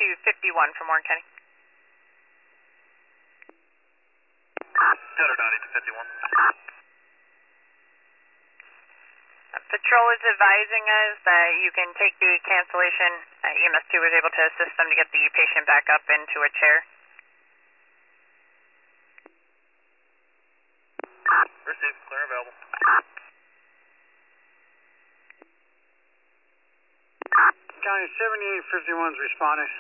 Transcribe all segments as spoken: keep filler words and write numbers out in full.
to fifty-one from Warren County. Center ninety to fifty-one. Patrol is advising us that you can take the cancellation. Uh, E M S two was able to assist them to get the patient back up into a chair. Received, clear available. County seventy-eight fifty-one's responding.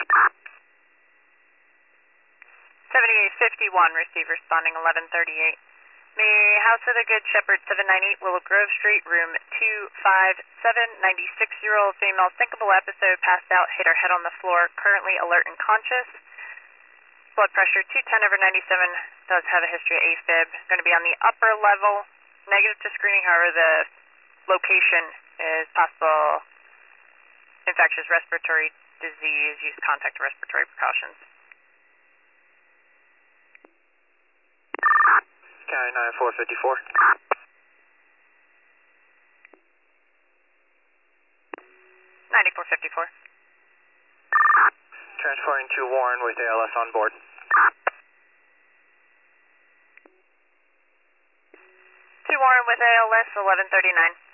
seventy-eight fifty-one, receive responding eleven thirty-eight. May House of the Good Shepherd seven ninety-eight Willow Grove Street, room two five seven, ninety-six-year-old female, thinkable episode, passed out, hit her head on the floor, currently alert and conscious. Blood pressure two ten over ninety-seven, does have a history of AFib. Going to be on the upper level, negative to screening, however the location is possible infectious respiratory disease, use contact respiratory precautions. County ninety-four fifty-four. ninety-four fifty-four. Transporting to Warren with A L S on board. To Warren with A L S eleven thirty-nine.